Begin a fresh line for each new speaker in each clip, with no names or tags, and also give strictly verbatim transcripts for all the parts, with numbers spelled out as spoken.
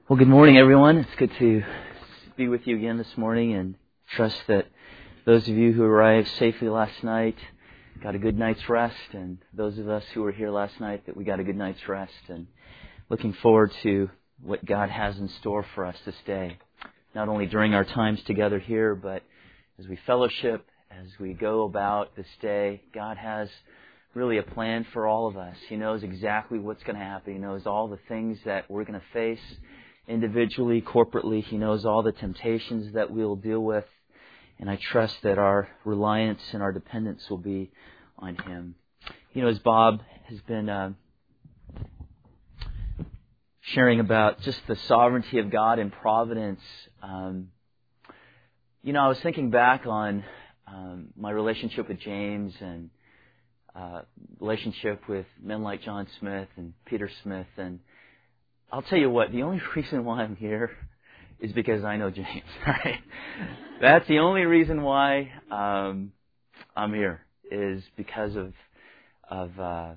Well, good morning, everyone. It's good to be with you again this morning, and trust that those of you who arrived safely last night got a good night's rest, and those of us who were here last night that we got a good night's rest, and looking forward to what God has in store for us this day, not only during our times together here, but as we fellowship, as we go about this day. God has really a plan for all of us. He knows exactly what's going to happen. He knows all the things that we're going to face individually, corporately. He knows all the temptations that we'll deal with. And I trust that our reliance and our dependence will be on Him. You know, as Bob has been uh, sharing about just the sovereignty of God and providence, um, you know, I was thinking back on um, my relationship with James and uh, relationship with men like John Smith and Peter Smith. And I'll tell you what, the only reason why I'm here is because I know James. Right? That's the only reason why um, I'm here, is because of of uh,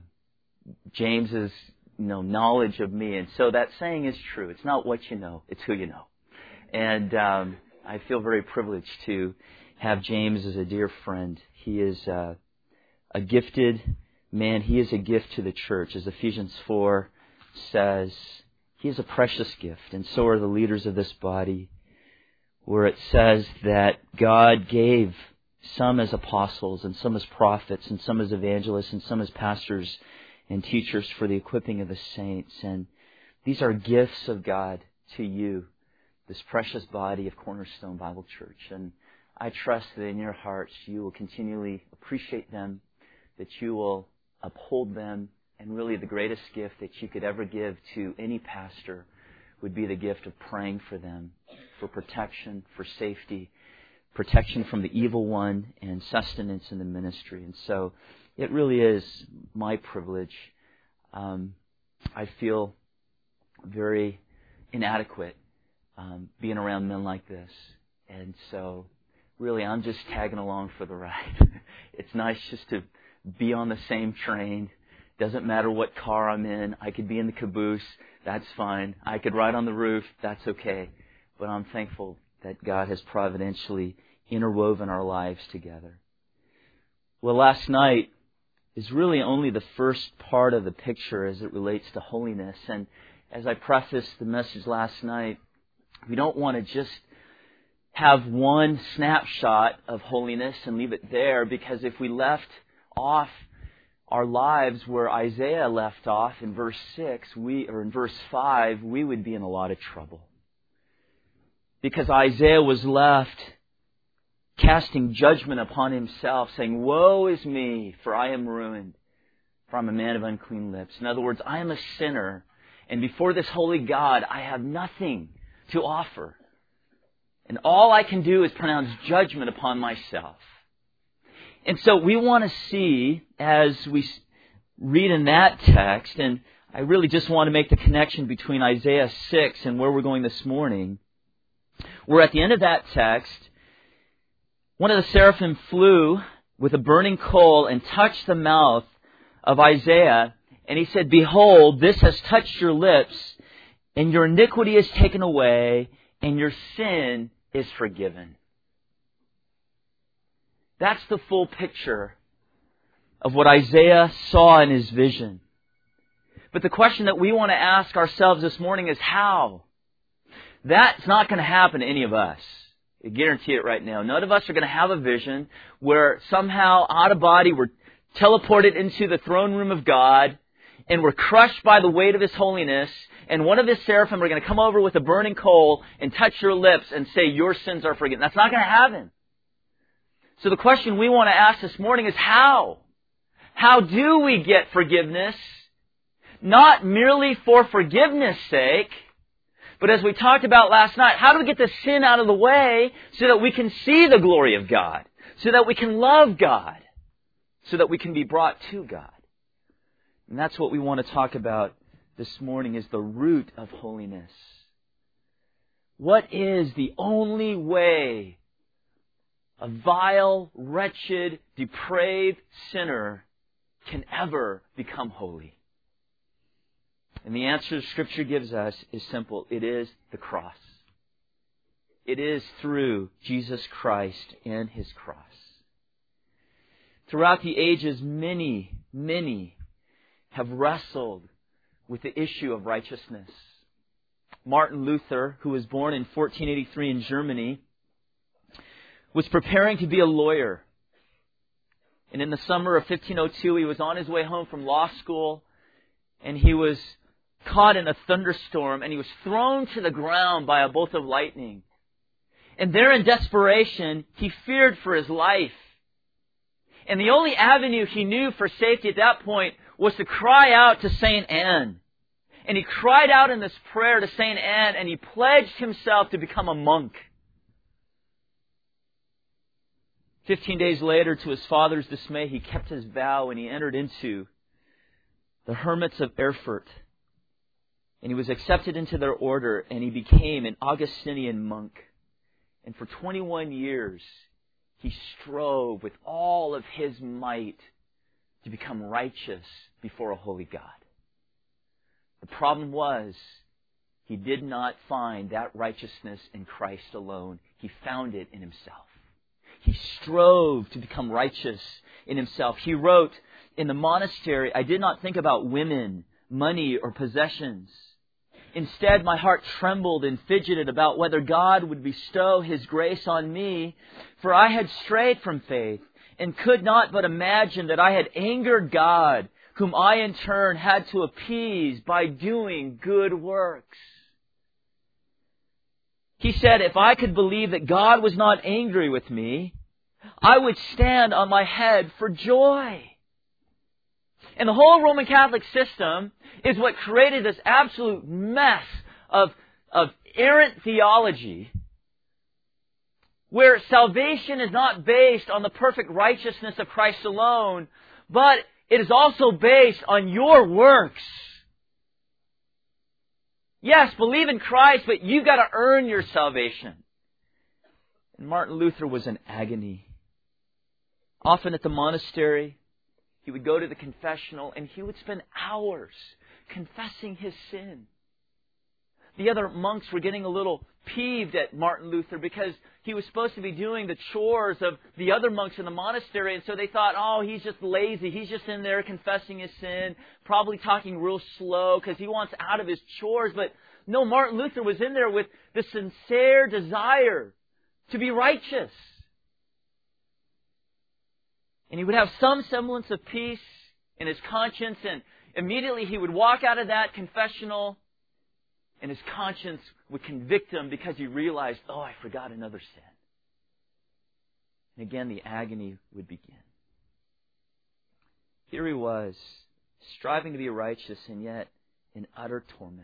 James's you know knowledge of me. And so that saying is true. It's not what you know; it's who you know. And um, I feel very privileged to have James as a dear friend. He is uh, a gifted man. He is a gift to the church, as Ephesians four says. He is a precious gift, and so are the leaders of this body, where it says that God gave some as apostles, and some as prophets, and some as evangelists, and some as pastors and teachers for the equipping of the saints. And these are gifts of God to you, this precious body of Cornerstone Bible Church. And I trust that in your hearts you will continually appreciate them, that you will uphold them. And really the greatest gift that you could ever give to any pastor would be the gift of praying for them, for protection, for safety, protection from the evil one, and sustenance in the ministry. And so it really is my privilege. Um, I feel very inadequate um, being around men like this. And so really I'm just tagging along for the ride. It's nice just to be on the same train. Doesn't matter what car I'm in. I could be in the caboose. That's fine. I could ride on the roof. That's okay. But I'm thankful that God has providentially interwoven our lives together. Well, last night is really only the first part of the picture as it relates to holiness. And as I prefaced the message last night, we don't want to just have one snapshot of holiness and leave it there, because if we left off our lives where Isaiah left off in verse six, we or in verse five, we would be in a lot of trouble. Because Isaiah was left casting judgment upon himself, saying, "Woe is me, for I am ruined, for I am a man of unclean lips." In other words, I am a sinner, and before this holy God, I have nothing to offer. And all I can do is pronounce judgment upon myself. And so we want to see, as we read in that text, and I really just want to make the connection between Isaiah six and where we're going this morning. We're at the end of that text. One of the seraphim flew with a burning coal and touched the mouth of Isaiah, and he said, "Behold, this has touched your lips, and your iniquity is taken away, and your sin is forgiven." That's the full picture of what Isaiah saw in his vision. But the question that we want to ask ourselves this morning is how? That's not going to happen to any of us. I guarantee it right now. None of us are going to have a vision where somehow out of body we're teleported into the throne room of God and we're crushed by the weight of His holiness, and one of His seraphim are going to come over with a burning coal and touch your lips and say, "Your sins are forgiven." That's not going to happen. So the question we want to ask this morning is how? How do we get forgiveness? Not merely for forgiveness' sake, but as we talked about last night, how do we get the sin out of the way so that we can see the glory of God, so that we can love God, so that we can be brought to God? And that's what we want to talk about this morning, is the root of holiness. What is the only way a vile, wretched, depraved sinner can ever become holy? And the answer Scripture gives us is simple. It is the cross. It is through Jesus Christ and His cross. Throughout the ages, many, many have wrestled with the issue of righteousness. Martin Luther, who was born in fourteen eighty-three in Germany, was preparing to be a lawyer. And in the summer of fifteen oh two, he was on his way home from law school, and he was caught in a thunderstorm, and he was thrown to the ground by a bolt of lightning. And there in desperation, he feared for his life. And the only avenue he knew for safety at that point was to cry out to Saint Anne. And he cried out in this prayer to Saint Anne, and he pledged himself to become a monk. Fifteen days later, to his father's dismay, he kept his vow and he entered into the hermits of Erfurt. And he was accepted into their order, and he became an Augustinian monk. And for twenty-one years, he strove with all of his might to become righteous before a holy God. The problem was, he did not find that righteousness in Christ alone. He found it in himself. He strove to become righteous in himself. He wrote, in the monastery, I did not think about women, money, or possessions. Instead, my heart trembled and fidgeted about whether God would bestow His grace on me, for I had strayed from faith and could not but imagine that I had angered God, whom I in turn had to appease by doing good works. He said, if I could believe that God was not angry with me, I would stand on my head for joy. And the whole Roman Catholic system is what created this absolute mess of, of errant theology, where salvation is not based on the perfect righteousness of Christ alone, but it is also based on your works. Yes, believe in Christ, but you've got to earn your salvation. And Martin Luther was in agony. Often at the monastery, he would go to the confessional and he would spend hours confessing his sin. The other monks were getting a little peeved at Martin Luther because he was supposed to be doing the chores of the other monks in the monastery. And so they thought, oh, he's just lazy. He's just in there confessing his sin, probably talking real slow because he wants out of his chores. But no, Martin Luther was in there with the sincere desire to be righteous. And he would have some semblance of peace in his conscience, and immediately he would walk out of that confessional and his conscience would convict him because he realized, oh, I forgot another sin. And again, the agony would begin. Here he was, striving to be righteous and yet in utter torment.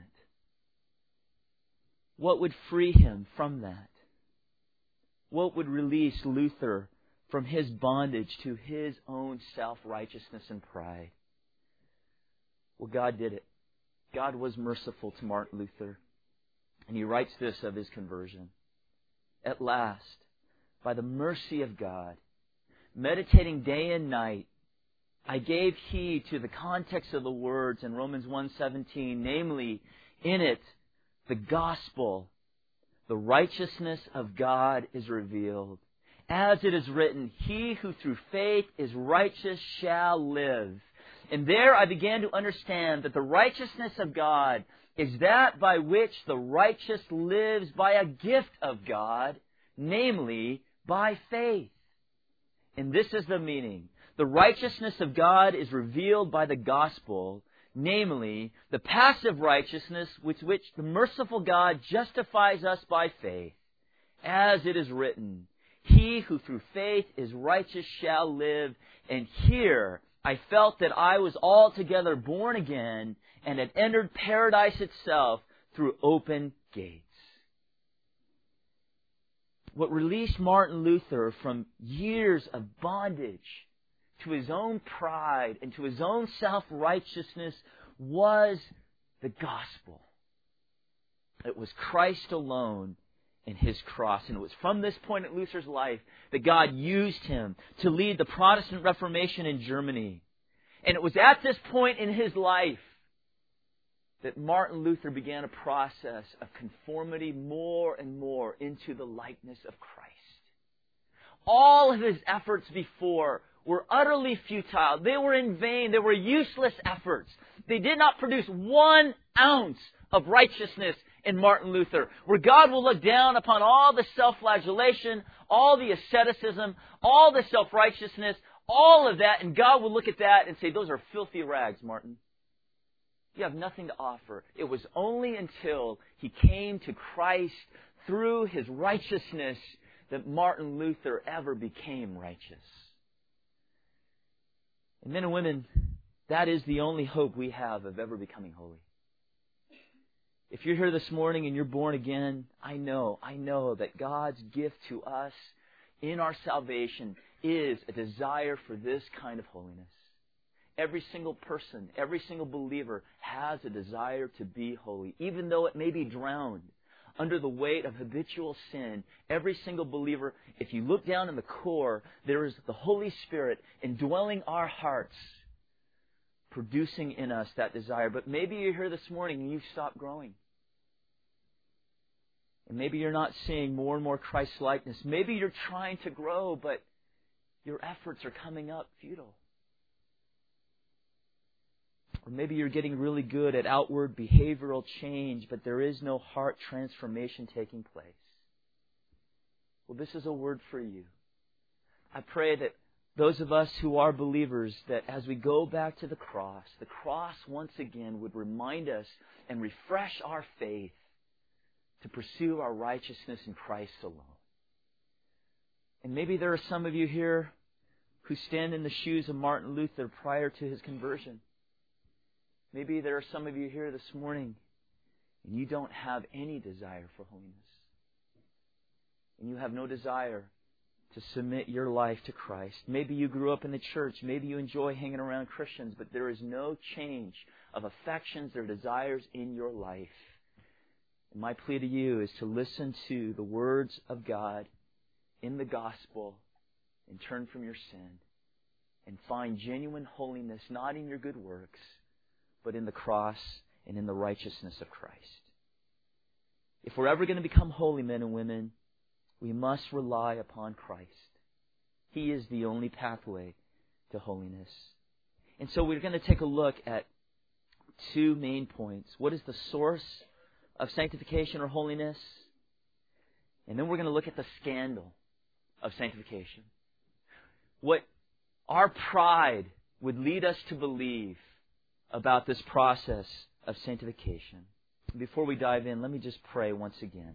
What would free him from that? What would release Luther from his bondage to his own self-righteousness and pride? Well, God did it. God was merciful to Martin Luther. And he writes this of his conversion. At last, by the mercy of God, meditating day and night, I gave heed to the context of the words in Romans one seventeen, namely, in it, the gospel, the righteousness of God is revealed. As it is written, he who through faith is righteous shall live. And there I began to understand that the righteousness of God is that by which the righteous lives by a gift of God, namely by faith. And this is the meaning. The righteousness of God is revealed by the gospel, namely the passive righteousness with which the merciful God justifies us by faith. As it is written, he who through faith is righteous shall live. And here I felt that I was altogether born again and had entered paradise itself through open gates. What released Martin Luther from years of bondage to his own pride and to his own self-righteousness was the gospel. It was Christ alone and His cross. And it was from this point in Luther's life that God used him to lead the Protestant Reformation in Germany. And it was at this point in his life that Martin Luther began a process of conformity more and more into the likeness of Christ. All of his efforts before were utterly futile. They were in vain. They were useless efforts. They did not produce one ounce of righteousness in Martin Luther, where God will look down upon all the self-flagellation, all the asceticism, all the self-righteousness, all of that, and God will look at that and say, those are filthy rags, Martin. You have nothing to offer. It was only until he came to Christ through his righteousness that Martin Luther ever became righteous. And men and women, that is the only hope we have of ever becoming holy. If you're here this morning and you're born again, I know, I know that God's gift to us in our salvation is a desire for this kind of holiness. Every single person, every single believer has a desire to be holy, even though it may be drowned under the weight of habitual sin. Every single believer, if you look down in the core, there is the Holy Spirit indwelling our hearts, producing in us that desire. But maybe you're here this morning and you've stopped growing. And maybe you're not seeing more and more Christ-likeness. Maybe you're trying to grow, but your efforts are coming up futile. Or maybe you're getting really good at outward behavioral change, but there is no heart transformation taking place. Well, this is a word for you. I pray that those of us who are believers, that as we go back to the cross, the cross once again would remind us and refresh our faith to pursue our righteousness in Christ alone. And maybe there are some of you here who stand in the shoes of Martin Luther prior to his conversion. Maybe there are some of you here this morning and you don't have any desire for holiness. And you have no desire to submit your life to Christ. Maybe you grew up in the church. Maybe you enjoy hanging around Christians, but there is no change of affections or desires in your life. And my plea to you is to listen to the words of God in the gospel and turn from your sin and find genuine holiness, not in your good works, but in the cross and in the righteousness of Christ. If we're ever going to become holy men and women, we must rely upon Christ. He is the only pathway to holiness. And so we're going to take a look at two main points. What is the source of sanctification or holiness? And then we're going to look at the scandal of sanctification. What our pride would lead us to believe about this process of sanctification. Before we dive in, let me just pray once again.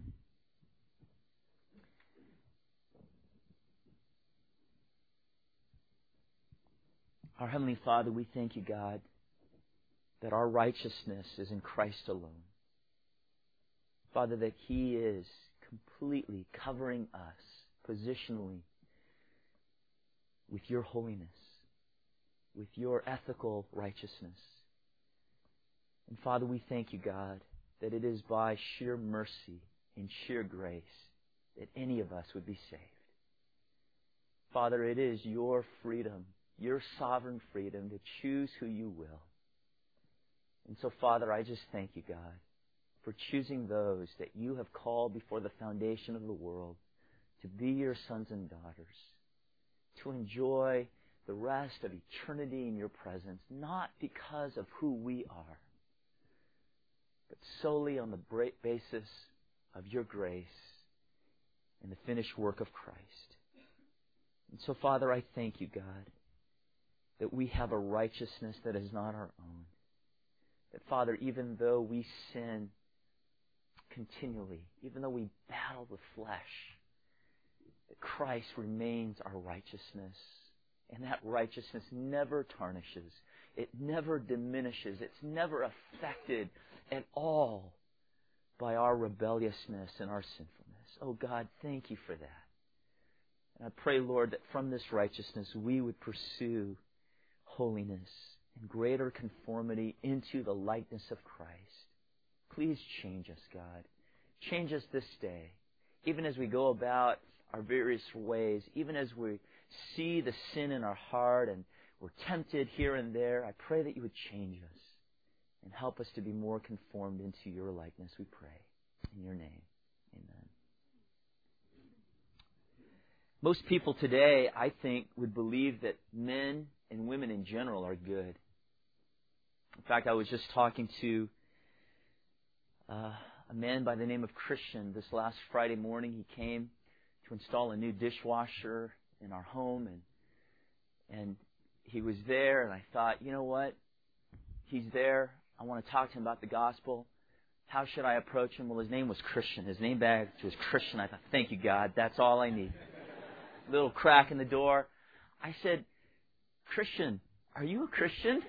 Our Heavenly Father, we thank you, God, that our righteousness is in Christ alone. Father, that He is completely covering us positionally with your holiness, with your ethical righteousness. And Father, we thank you, God, that it is by sheer mercy and sheer grace that any of us would be saved. Father, it is your freedom, your sovereign freedom to choose who you will. And so, Father, I just thank you, God, for choosing those that you have called before the foundation of the world to be your sons and daughters, to enjoy the rest of eternity in your presence, not because of who we are, but solely on the basis of your grace and the finished work of Christ. And so, Father, I thank you, God, that we have a righteousness that is not our own. That, Father, even though we sin continually, even though we battle the flesh, that Christ remains our righteousness. And that righteousness never tarnishes. It never diminishes. It's never affected at all by our rebelliousness and our sinfulness. Oh, God, thank you for that. And I pray, Lord, that from this righteousness we would pursue holiness and greater conformity into the likeness of Christ. Please change us, God. Change us this day, even as we go about our various ways, even as we see the sin in our heart and we're tempted here and there. I pray that you would change us and help us to be more conformed into your likeness, we pray. In your name, amen. Most people today, I think, would believe that men and women in general are good. In fact, I was just talking to uh, a man by the name of Christian this last Friday morning. He came to install a new dishwasher in our home, and and he was there, and I thought, you know what? He's there. I want to talk to him about the gospel. How should I approach him? Well, his name was Christian. His name badge was Christian. I thought, thank you, God. That's all I need. Little crack in the door. I said, Christian, are you a Christian?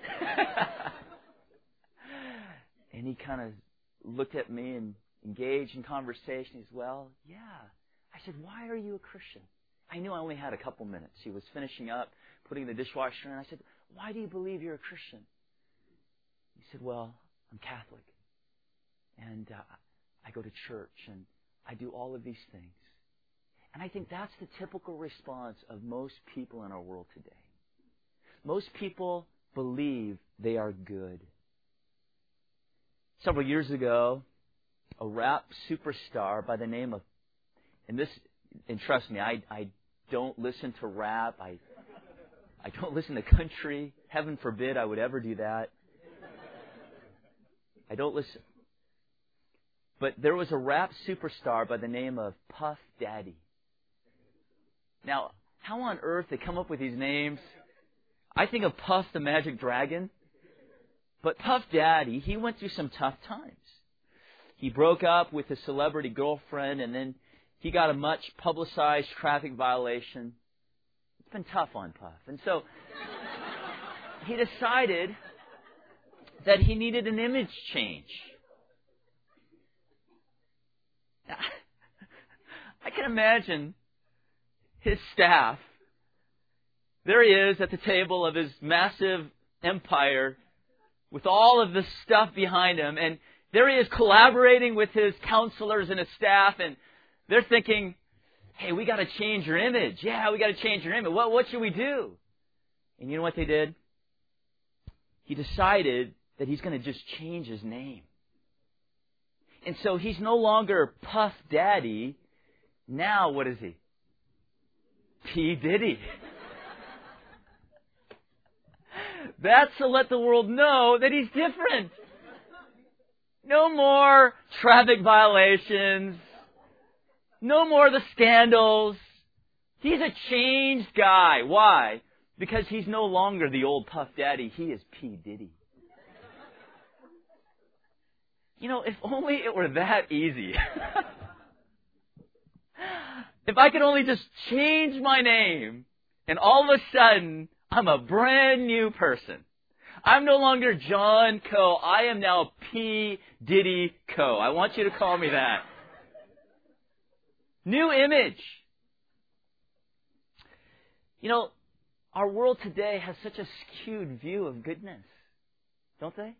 And he kind of looked at me and engaged in conversation. He said, well, yeah. I said, why are you a Christian? I knew I only had a couple minutes. He was finishing up, putting the dishwasher in. I said, why do you believe you're a Christian? He said, well, I'm Catholic. And uh, I go to church, and I do all of these things. And I think that's the typical response of most people in our world today. Most people believe they are good. Several years ago, a rap superstar by the name of, and this, and trust me, I, I don't listen to rap. I, I don't listen to country. Heaven forbid I would ever do that. I don't listen. But there was a rap superstar by the name of Puff Daddy. Now, how on earth they come up with these names? I think of Puff the Magic Dragon. But Puff Daddy, he went through some tough times. He broke up with his celebrity girlfriend, and then he got a much publicized traffic violation. It's been tough on Puff. And so he decided that he needed an image change. I can imagine his staff. There he is at the table of his massive empire with all of this stuff behind him. And there he is collaborating with his counselors and his staff. And they're thinking, hey, we got to change your image. Yeah, we got to change your image. What, what should we do? And you know what they did? He decided that he's going to just change his name. And so he's no longer Puff Daddy. Now what is he? P. Diddy. That's to let the world know that he's different. No more traffic violations. No more the scandals. He's a changed guy. Why? Because he's no longer the old Puff Daddy. He is P. Diddy. You know, if only it were that easy. If I could only just change my name, and all of a sudden, I'm a brand new person. I'm no longer John Coe. I am now P. Diddy Coe. I want you to call me that. New image. You know, our world today has such a skewed view of goodness, don't they?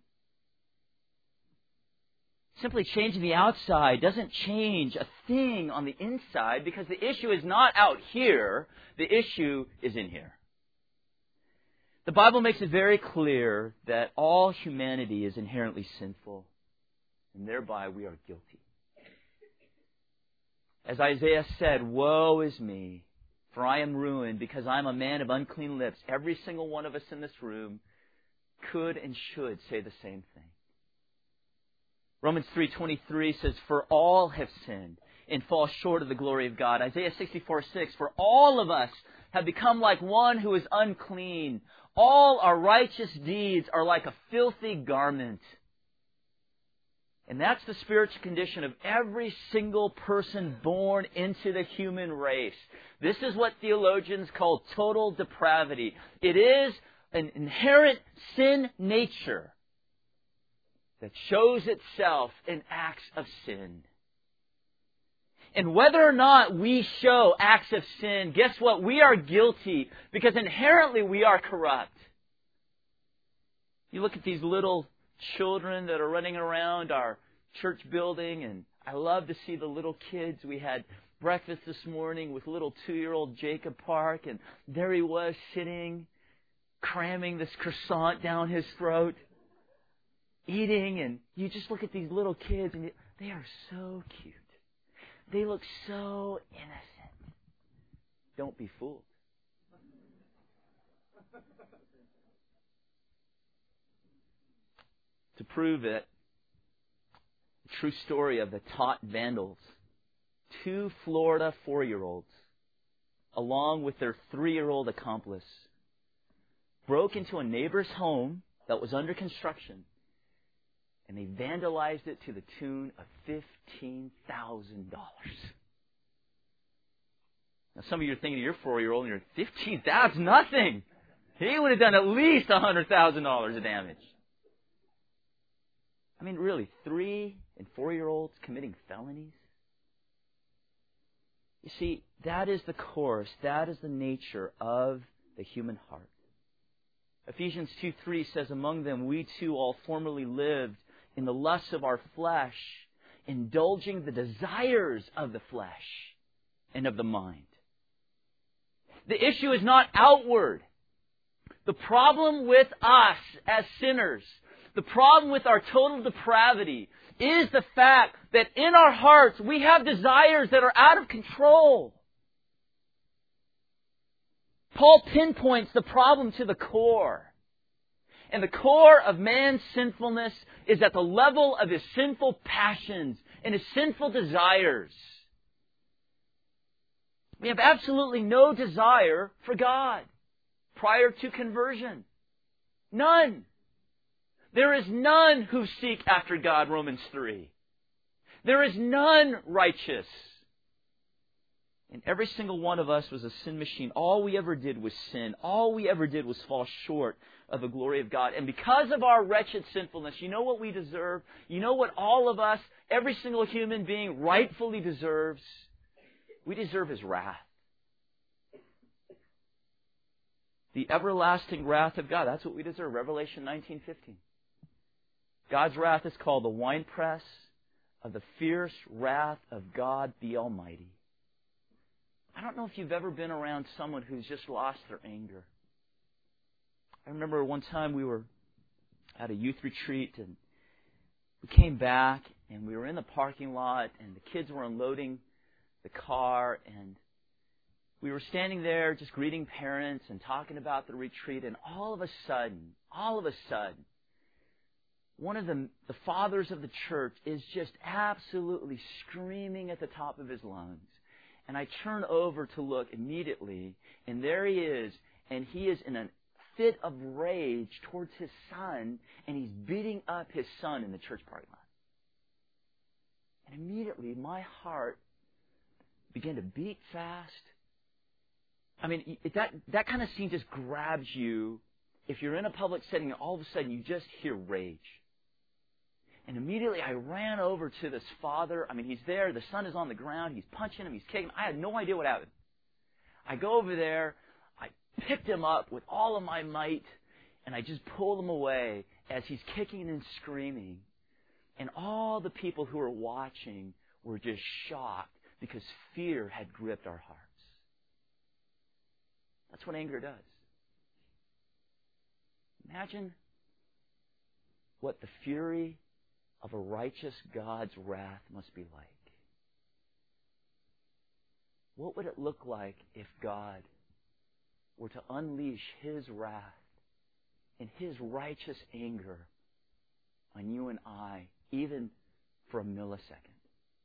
Simply changing the outside doesn't change a thing on the inside, because the issue is not out here. The issue is in here. The Bible makes it very clear that all humanity is inherently sinful, and thereby we are guilty. As Isaiah said, woe is me, for I am ruined, because I am a man of unclean lips. Every single one of us in this room could and should say the same thing. Romans three twenty-three says, for all have sinned and fall short of the glory of God. Isaiah sixty-four six, for all of us have become like one who is unclean. All our righteous deeds are like a filthy garment. And that's the spiritual condition of every single person born into the human race. This is what theologians call total depravity. It is an inherent sin nature that shows itself in acts of sin. And whether or not we show acts of sin, guess what? We are guilty, because inherently we are corrupt. You look at these little children that are running around our church building, and I love to see the little kids. We had breakfast this morning with little two-year-old Jacob Park, and there he was sitting, cramming this croissant down his throat. eating, and you just look at these little kids, and they are so cute. They look so innocent. Don't be fooled. To prove it, a true story of the taught vandals. Two Florida four-year-olds, along with their three-year-old accomplice, broke into a neighbor's home that was under construction, and they vandalized it to the tune of fifteen thousand dollars. Now, some of you are thinking of your four-year-old, and you're fifteen thousand dollars, nothing. He would have done at least one hundred thousand dollars of damage. I mean, really, three and four-year-olds committing felonies? You see, that is the course, that is the nature of the human heart. Ephesians two three says, among them we too all formerly lived in the lusts of our flesh, indulging the desires of the flesh and of the mind. The issue is not outward. The problem with us as sinners, the problem with our total depravity, is the fact that in our hearts we have desires that are out of control. Paul pinpoints the problem to the core. And the core of man's sinfulness is at the level of his sinful passions and his sinful desires. We have absolutely no desire for God prior to conversion. None. There is none who seek after God, Romans three. There is none righteous. And every single one of us was a sin machine. All we ever did was sin. All we ever did was fall short of the glory of God. And because of our wretched sinfulness, you know what we deserve? You know what all of us, every single human being, rightfully deserves? We deserve His wrath. The everlasting wrath of God. That's what we deserve. Revelation nineteen fifteen. God's wrath is called the winepress of the fierce wrath of God the Almighty. I don't know if you've ever been around someone who's just lost their anger. I remember one time we were at a youth retreat, and we came back, and we were in the parking lot, and the kids were unloading the car, and we were standing there just greeting parents and talking about the retreat, and all of a sudden, all of a sudden, one of the, the fathers of the church is just absolutely screaming at the top of his lungs. And I turn over to look immediately, and there he is, and he is in a fit of rage towards his son, and he's beating up his son in the church parking lot. And immediately my heart began to beat fast. I mean, that, that kind of scene just grabs you. If you're in a public setting, and all of a sudden you just hear rage. And immediately I ran over to this father. I mean, he's there. The son is on the ground. He's punching him. He's kicking him. I had no idea what happened. I go over there. I picked him up with all of my might, and I just pulled him away as he's kicking and screaming. And all the people who were watching were just shocked because fear had gripped our hearts. That's what anger does. Imagine what the fury of a righteous God's wrath must be like. What would it look like if God were to unleash His wrath and His righteous anger on you and I, even for a millisecond?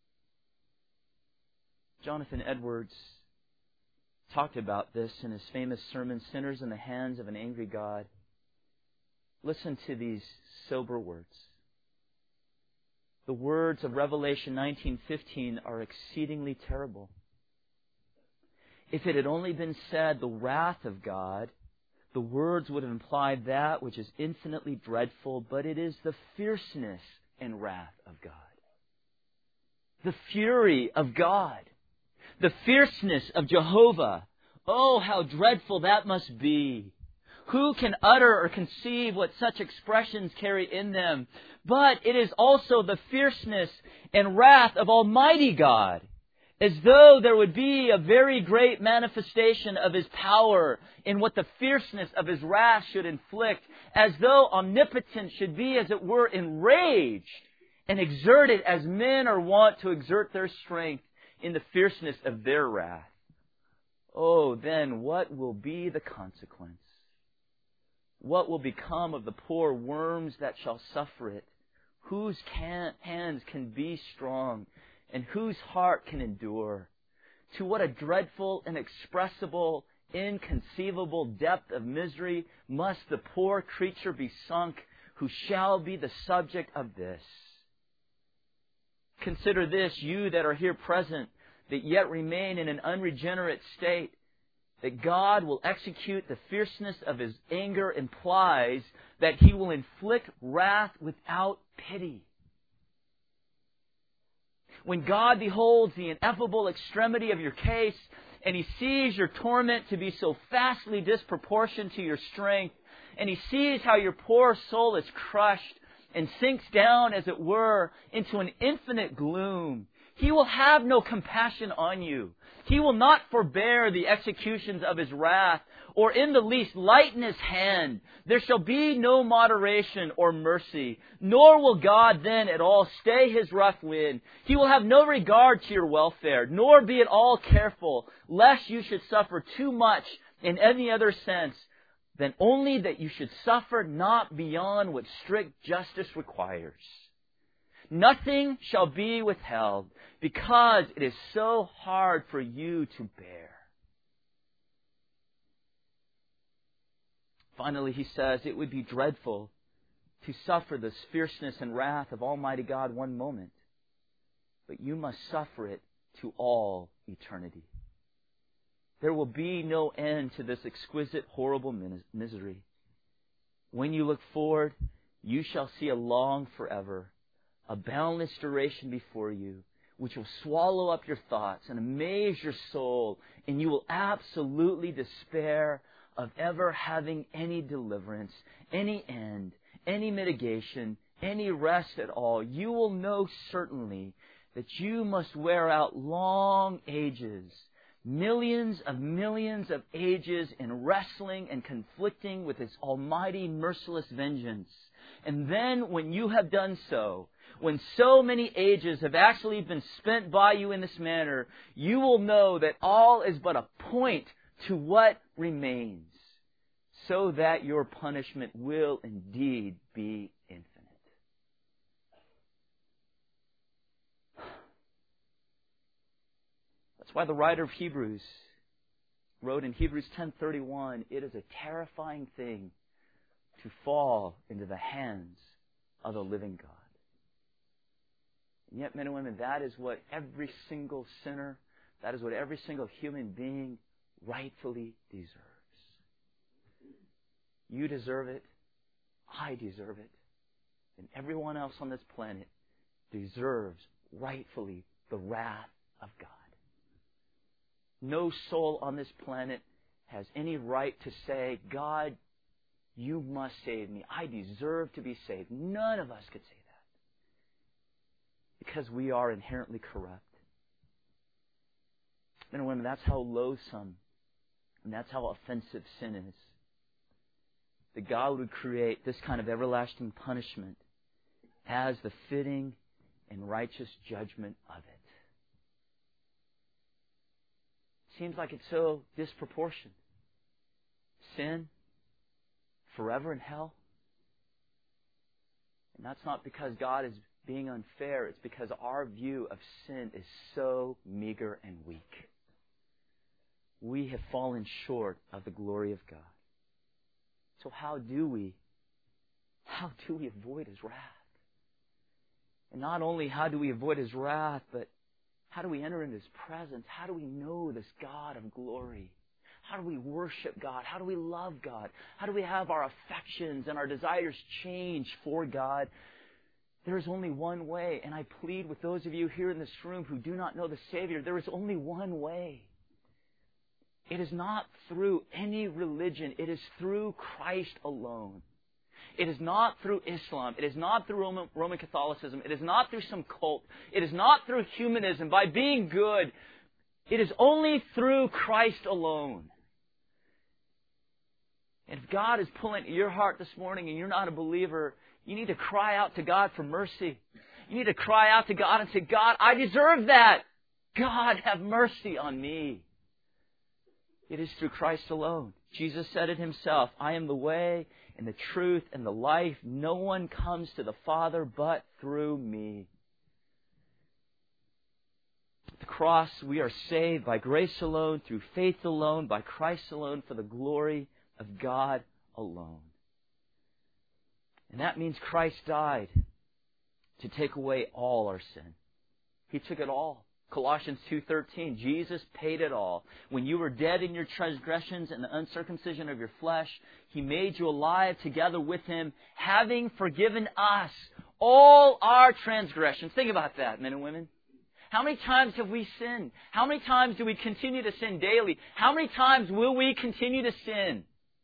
Jonathan Edwards talked about this in his famous sermon, Sinners in the Hands of an Angry God. Listen to these sober words. The words of Revelation nineteen fifteen are exceedingly terrible. If it had only been said the wrath of God, the words would have implied that which is infinitely dreadful, but it is the fierceness and wrath of God. The fury of God. The fierceness of Jehovah. Oh, how dreadful that must be. Who can utter or conceive what such expressions carry in them? But it is also the fierceness and wrath of Almighty God. as though there would be a very great manifestation of His power in what the fierceness of His wrath should inflict, as though omnipotence should be, as it were, enraged and exerted as men are wont to exert their strength in the fierceness of their wrath. Oh, then what will be the consequence? What will become of the poor worms that shall suffer it? Whose can, hands can be strong, and whose heart can endure? To what a dreadful, inexpressible, inconceivable depth of misery must the poor creature be sunk who shall be the subject of this. Consider this, you that are here present, that yet remain in an unregenerate state, that God will execute the fierceness of His anger implies that He will inflict wrath without pity. When God beholds the ineffable extremity of your case, and He sees your torment to be so vastly disproportioned to your strength, and He sees how your poor soul is crushed and sinks down, as it were, into an infinite gloom, He will have no compassion on you. He will not forbear the executions of His wrath, or in the least lighten His hand. There shall be no moderation or mercy, nor will God then at all stay His rough wind. He will have no regard to your welfare, nor be at all careful, lest you should suffer too much in any other sense, than only that you should suffer not beyond what strict justice requires. Nothing shall be withheld, because it is so hard for you to bear. Finally, he says, it would be dreadful to suffer this fierceness and wrath of Almighty God one moment, but you must suffer it to all eternity. There will be no end to this exquisite, horrible misery. When you look forward, you shall see a long forever, a boundless duration before you, which will swallow up your thoughts and amaze your soul, and you will absolutely despair of ever having any deliverance, any end, any mitigation, any rest at all. You will know certainly that you must wear out long ages, millions of millions of ages in wrestling and conflicting with His almighty merciless vengeance. And then when you have done so, when so many ages have actually been spent by you in this manner, you will know that all is but a point to what remains, so that your punishment will indeed be infinite. That's why the writer of Hebrews wrote in Hebrews ten thirty-one, it is a terrifying thing to fall into the hands of the living God. And yet, men and women, that is what every single sinner, that is what every single human being rightfully deserves. You deserve it. I deserve it. And everyone else on this planet deserves rightfully the wrath of God. No soul on this planet has any right to say, God, you must save me. I deserve to be saved. None of us could say that, because we are inherently corrupt. Men and women, that's how loathsome and that's how offensive sin is. That God would create this kind of everlasting punishment as the fitting and righteous judgment of it. Seems like it's so disproportionate. Sin, forever in hell. And that's not because God is being unfair. It's because our view of sin is so meager and weak. We have fallen short of the glory of God. So how do we, how do we avoid His wrath? And not only how do we avoid His wrath, but how do we enter into His presence? How do we know this God of glory? How do we worship God? How do we love God? How do we have our affections and our desires change for God? There is only one way, and I plead with those of you here in this room who do not know the Savior, there is only one way. It is not through any religion. It is through Christ alone. It is not through Islam. It is not through Roman, Roman Catholicism. It is not through some cult. It is not through humanism, by being good. It is only through Christ alone. And if God is pulling at your heart this morning and you're not a believer, you need to cry out to God for mercy. You need to cry out to God and say, God, I deserve that. God, have mercy on me. It is through Christ alone. Jesus said it Himself, I am the way and the truth and the life. No one comes to the Father but through me. At the cross, we are saved by grace alone, through faith alone, by Christ alone, for the glory of God alone. And that means Christ died to take away all our sin. He took it all. Colossians two thirteen, Jesus paid it all. When you were dead in your transgressions and the uncircumcision of your flesh, He made you alive together with Him, having forgiven us all our transgressions. Think about that, men and women. How many times have we sinned? How many times do we continue to sin daily? How many times will we continue to sin?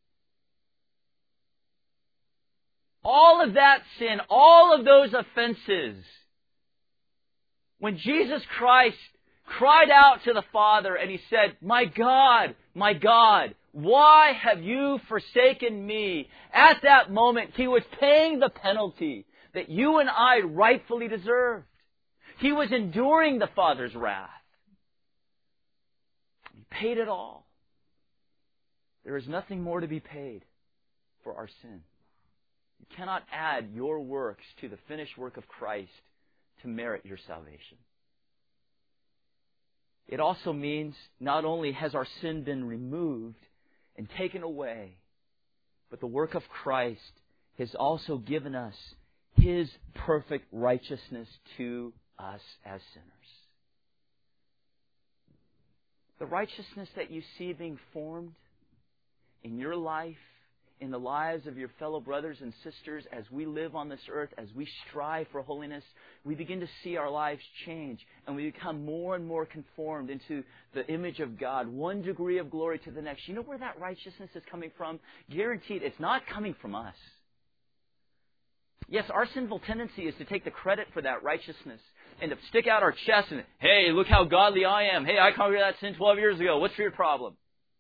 All of that sin, all of those offenses. When Jesus Christ cried out to the Father and He said, my God, my God, why have you forsaken me? At that moment, He was paying the penalty that you and I rightfully deserved. He was enduring the Father's wrath. He paid it all. There is nothing more to be paid for our sin. You cannot add your works to the finished work of Christ to merit your salvation. It also means not only has our sin been removed and taken away, but the work of Christ has also given us His perfect righteousness to us as sinners. The righteousness that you see being formed in your life, in the lives of your fellow brothers and sisters, as we live on this earth, as we strive for holiness, we begin to see our lives change, and we become more and more conformed into the image of God, one degree of glory to the next. You know where that righteousness is coming from? Guaranteed, it's not coming from us. Yes, our sinful tendency is to take the credit for that righteousness and to stick out our chest and, hey, look how godly I am. Hey, I conquered that sin twelve years ago. What's your problem?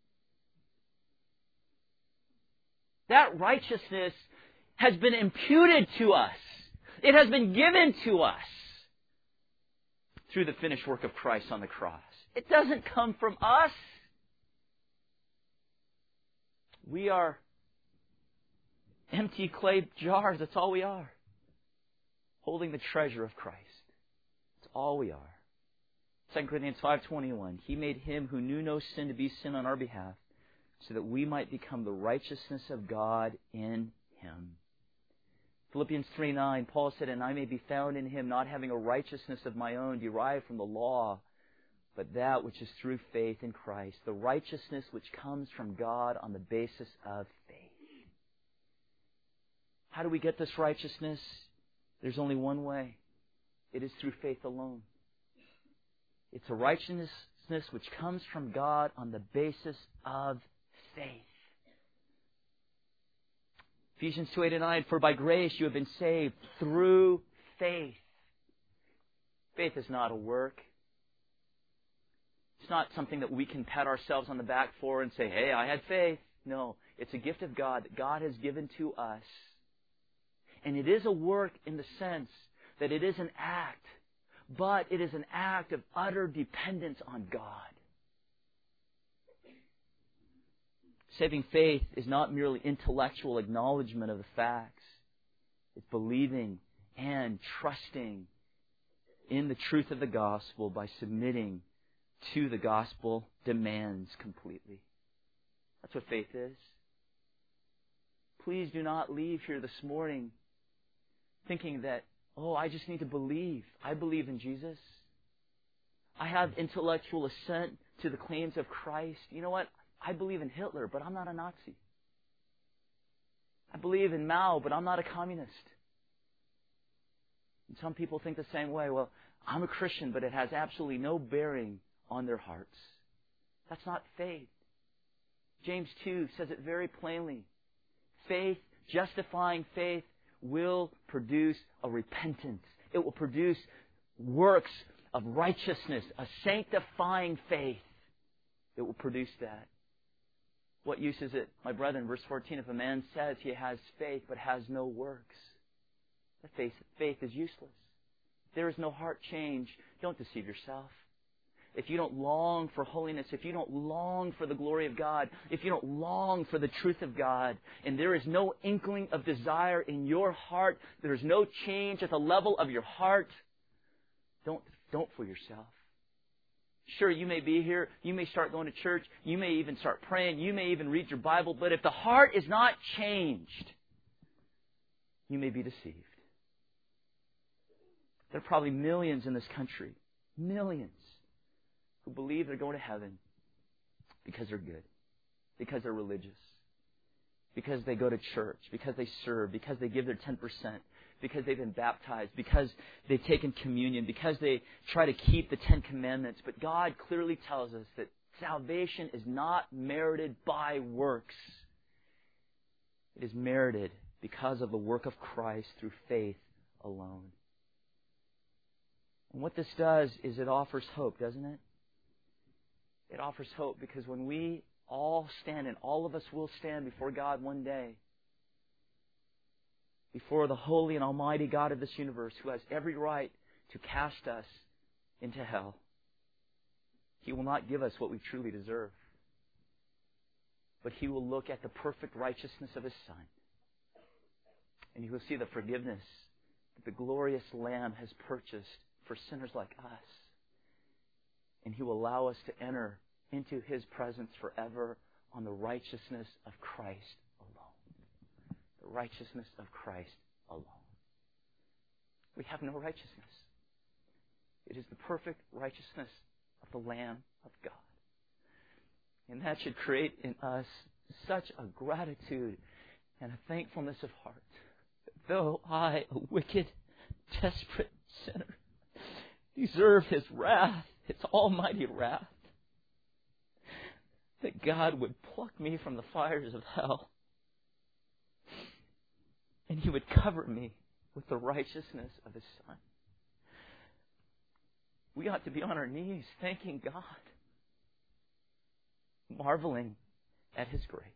That righteousness has been imputed to us. It has been given to us through the finished work of Christ on the cross. It doesn't come from us. We are empty clay jars. That's all we are. Holding the treasure of Christ. That's all we are. Second Corinthians five twenty-one. He made Him who knew no sin to be sin on our behalf, so that we might become the righteousness of God in Him. Philippians three nine, Paul said, and I may be found in Him, not having a righteousness of my own derived from the law, but that which is through faith in Christ, the righteousness which comes from God on the basis of faith. How do we get this righteousness? There's only one way. It is through faith alone. It's a righteousness which comes from God on the basis of faith. Ephesians two eight and nine, for by grace you have been saved through faith. Faith is not a work. It's not something that we can pat ourselves on the back for and say, hey, I had faith. No, it's a gift of God that God has given to us. And it is a work in the sense that it is an act, but it is an act of utter dependence on God. Saving faith is not merely intellectual acknowledgement of the facts. It's believing and trusting in the truth of the gospel by submitting to the gospel demands completely. That's what faith is. Please do not leave here this morning thinking that, oh, I just need to believe. I believe in Jesus. I have intellectual assent to the claims of Christ. You know what? I believe in Hitler, but I'm not a Nazi. I believe in Mao, but I'm not a communist. And some people think the same way. Well, I'm a Christian, but it has absolutely no bearing on their hearts. That's not faith. James two says it very plainly. Faith justifying faith will produce a repentance. It will produce works of righteousness, a sanctifying faith. It will produce that. What use is it, my brethren, verse fourteen, if a man says he has faith but has no works, that faith, faith is useless. There is no heart change. Don't deceive yourself. If you don't long for holiness, if you don't long for the glory of God, if you don't long for the truth of God, and there is no inkling of desire in your heart, there is no change at the level of your heart, don't, don't fool yourself. Sure, you may be here, you may start going to church, you may even start praying, you may even read your Bible, but if the heart is not changed, you may be deceived. There are probably millions in this country, millions, who believe they're going to heaven because they're good, because they're religious, because they go to church, because they serve, because they give their ten percent, because they've been baptized, because they've taken communion, because they try to keep the Ten Commandments. But God clearly tells us that salvation is not merited by works. It is merited because of the work of Christ through faith alone. And what this does is it offers hope, doesn't it? It offers hope because when we all stand, and all of us will stand before God one day, before the holy and almighty God of this universe, who has every right to cast us into hell, He will not give us what we truly deserve. But He will look at the perfect righteousness of His Son, and He will see the forgiveness that the glorious Lamb has purchased for sinners like us. And He will allow us to enter into His presence forever on the righteousness of Christ alone. The righteousness of Christ alone. We have no righteousness. It is the perfect righteousness of the Lamb of God. And that should create in us such a gratitude and a thankfulness of heart. Though I, a wicked, desperate sinner, deserve His wrath, His almighty wrath, that God would pluck me from the fires of hell, and He would cover me with the righteousness of His Son. We ought to be on our knees thanking God, marveling at His grace.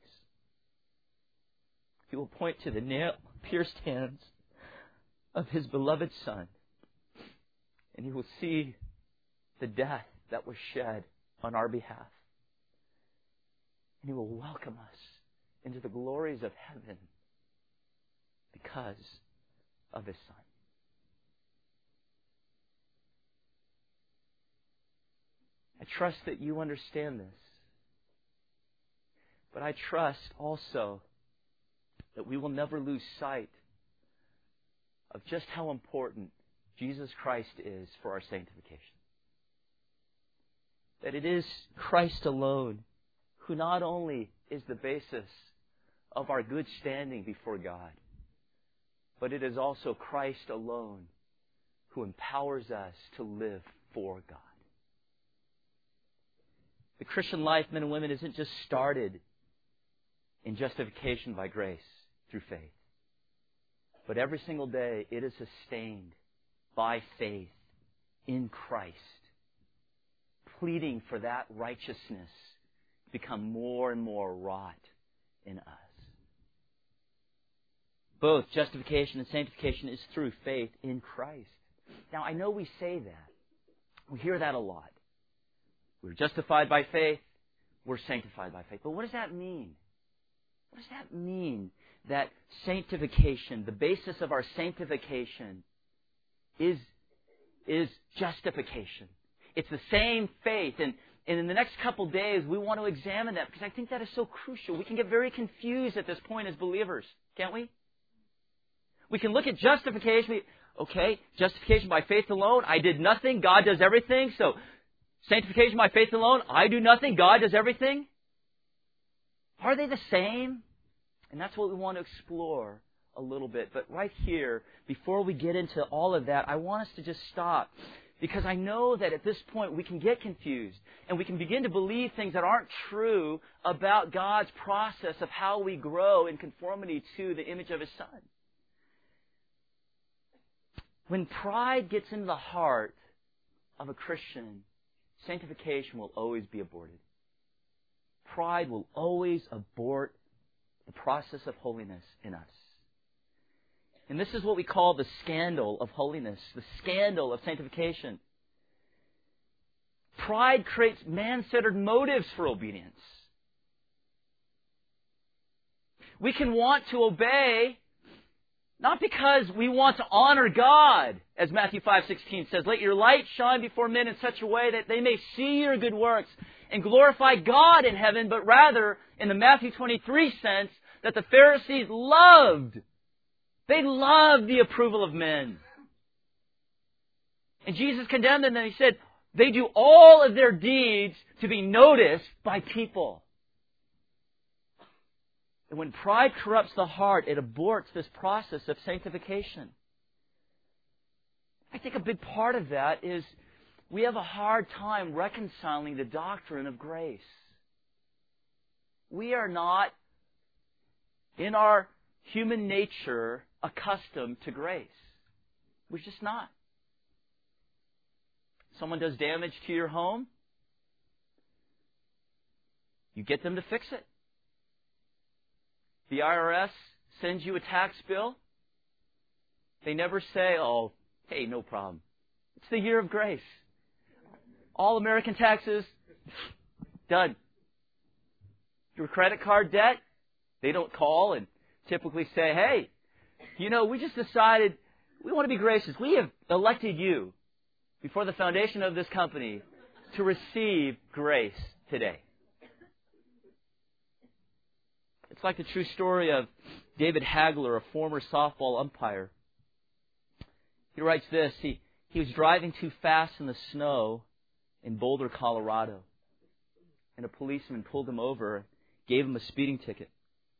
He will point to the nail-pierced hands of His beloved Son, and He will see the death that was shed on our behalf. And He will welcome us into the glories of heaven because of His Son. I trust that you understand this. But I trust also that we will never lose sight of just how important Jesus Christ is for our sanctification. That it is Christ alone who not only is the basis of our good standing before God, but it is also Christ alone who empowers us to live for God. The Christian life, men and women, isn't just started in justification by grace through faith. But every single day it is sustained by faith in Christ, pleading for that righteousness to become more and more wrought in us. Both justification and sanctification is through faith in Christ. Now, I know we say that. We hear that a lot. We're justified by faith. We're sanctified by faith. But what does that mean? What does that mean that sanctification, the basis of our sanctification, is, is justification? It's the same faith. And, and in the next couple days, we want to examine that because I think that is so crucial. We can get very confused at this point as believers, can't we? We can look at justification. We, okay, justification by faith alone. I did nothing. God does everything. So sanctification by faith alone. I do nothing. God does everything. Are they the same? And that's what we want to explore a little bit. But right here, before we get into all of that, I want us to just stop. Because I know that at this point we can get confused and we can begin to believe things that aren't true about God's process of how we grow in conformity to the image of His Son. When pride gets into the heart of a Christian, sanctification will always be aborted. Pride will always abort the process of holiness in us. And this is what we call the scandal of holiness, the scandal of sanctification. Pride creates man-centered motives for obedience. We can want to obey not because we want to honor God, as Matthew five sixteen says, let your light shine before men in such a way that they may see your good works and glorify God in heaven, but rather, in the Matthew twenty-three sense, that the Pharisees loved. They loved the approval of men. And Jesus condemned them and He said, they do all of their deeds to be noticed by people. And when pride corrupts the heart, it aborts this process of sanctification. I think a big part of that is we have a hard time reconciling the doctrine of grace. We are not, in our human nature, accustomed to grace. We're just not. Someone does damage to your home, you get them to fix it. The I R S sends you a tax bill. They never say, oh, hey, no problem. It's the year of grace. All American taxes, done. Your credit card debt, they don't call and typically say, hey, you know, we just decided we want to be gracious. We have elected you before the foundation of this company to receive grace today. It's like the true story of David Hagler, a former softball umpire. He writes this. He, he was driving too fast in the snow in Boulder, Colorado. And a policeman pulled him over, gave him a speeding ticket.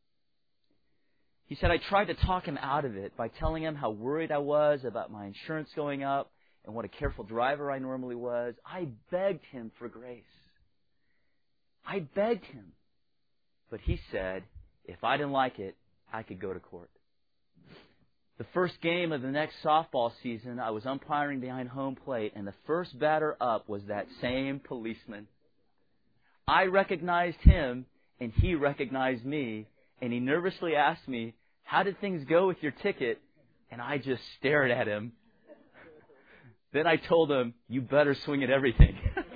He said, I tried to talk him out of it by telling him how worried I was about my insurance going up and what a careful driver I normally was. I begged him for grace. I begged him. But he said, if I didn't like it, I could go to court. The first game of the next softball season, I was umpiring behind home plate, and the first batter up was that same policeman. I recognized him, and he recognized me, and he nervously asked me, how did things go with your ticket? And I just stared at him. Then I told him, you better swing at everything.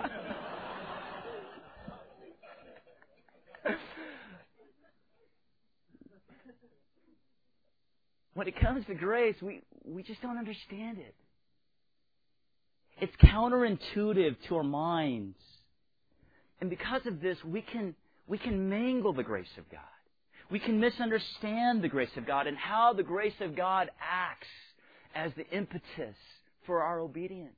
When it comes to grace, we, we just don't understand it. It's counterintuitive to our minds. And because of this, we can, we can mangle the grace of God. We can misunderstand the grace of God and how the grace of God acts as the impetus for our obedience.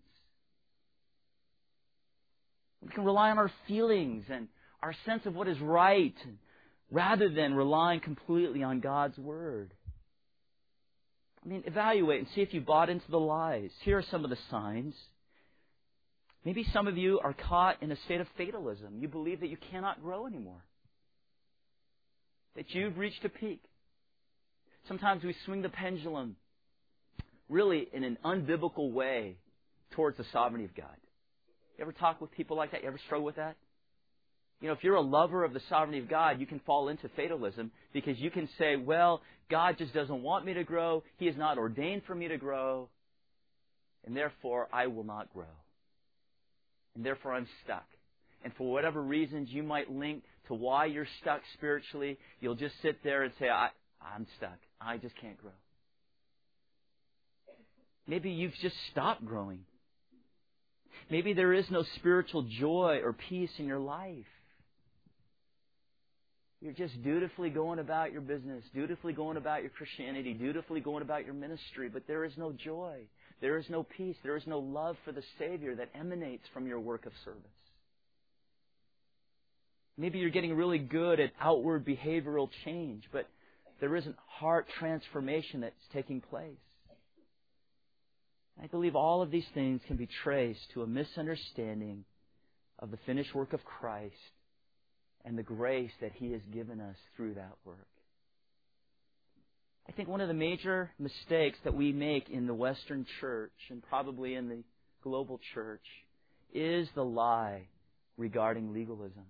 We can rely on our feelings and our sense of what is right rather than relying completely on God's Word. I mean, evaluate and see if you bought into the lies. Here are some of the signs. Maybe some of you are caught in a state of fatalism. You believe that you cannot grow anymore. That you've reached a peak. Sometimes we swing the pendulum really in an unbiblical way towards the sovereignty of God. You ever talk with people like that? You ever struggle with that? You know, if you're a lover of the sovereignty of God, you can fall into fatalism because you can say, well, God just doesn't want me to grow. He has not ordained for me to grow. And therefore, I will not grow. And therefore, I'm stuck. And for whatever reasons you might link to why you're stuck spiritually, you'll just sit there and say, I, I'm stuck. I just can't grow. Maybe you've just stopped growing. Maybe there is no spiritual joy or peace in your life. You're just dutifully going about your business, dutifully going about your Christianity, dutifully going about your ministry, but there is no joy. There is no peace. There is no love for the Savior that emanates from your work of service. Maybe you're getting really good at outward behavioral change, but there isn't heart transformation that's taking place. I believe all of these things can be traced to a misunderstanding of the finished work of Christ and the grace that He has given us through that work. I think one of the major mistakes that we make in the Western church and probably in the global church is the lie regarding legalism.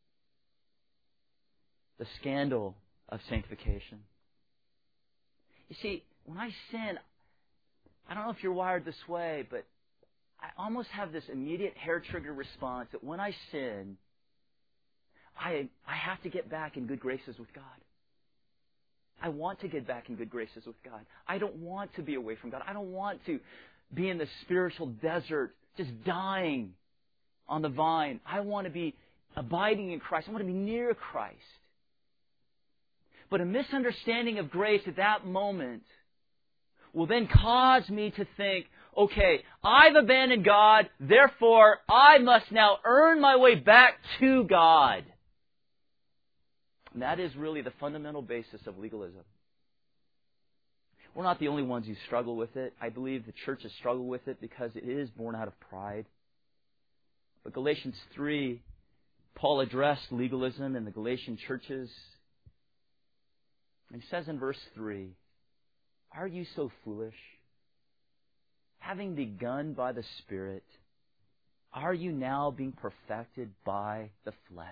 The scandal of sanctification. You see, when I sin, I don't know if you're wired this way, but I almost have this immediate hair trigger response that when I sin, I, I have to get back in good graces with God. I want to get back in good graces with God. I don't want to be away from God. I don't want to be in the spiritual desert, just dying on the vine. I want to be abiding in Christ. I want to be near Christ. But a misunderstanding of grace at that moment will then cause me to think, okay, I've abandoned God, therefore I must now earn my way back to God. And that is really the fundamental basis of legalism. We're not the only ones who struggle with it. I believe the churches struggle with it because it is born out of pride. But Galatians three, Paul addressed legalism in the Galatian churches. And he says in verse three, "Are you so foolish? Having begun by the Spirit, are you now being perfected by the flesh?"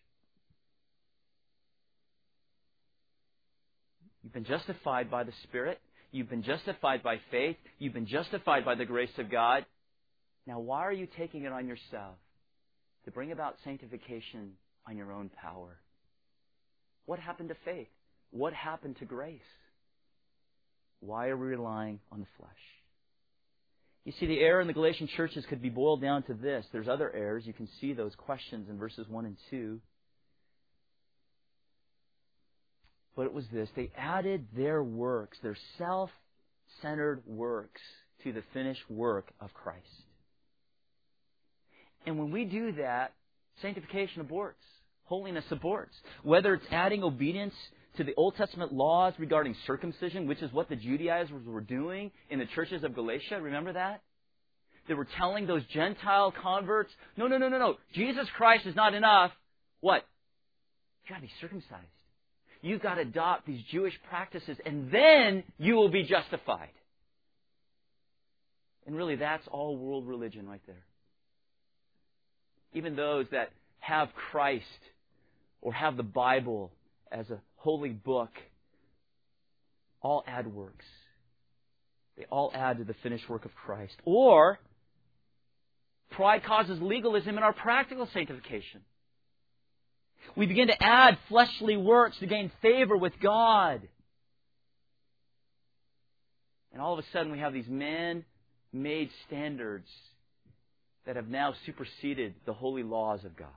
You've been justified by the Spirit. You've been justified by faith. You've been justified by the grace of God. Now, why are you taking it on yourself to bring about sanctification on your own power? What happened to faith? What happened to grace? Why are we relying on the flesh? You see, the error in the Galatian churches could be boiled down to this. There's other errors. You can see those questions in verses one and two. But it was this. They added their works, their self-centered works, to the finished work of Christ. And when we do that, sanctification aborts. Holiness aborts. Whether it's adding obedience to the Old Testament laws regarding circumcision, which is what the Judaizers were doing in the churches of Galatia. Remember that? They were telling those Gentile converts, no, no, no, no, no. Jesus Christ is not enough. What? You've got to be circumcised. You've got to adopt these Jewish practices, and then you will be justified. And really, that's all world religion right there. Even those that have Christ or have the Bible as a holy book all add works. They all add to the finished work of Christ. Or, pride causes legalism in our practical sanctification. We begin to add fleshly works to gain favor with God. And all of a sudden we have these man-made standards that have now superseded the holy laws of God.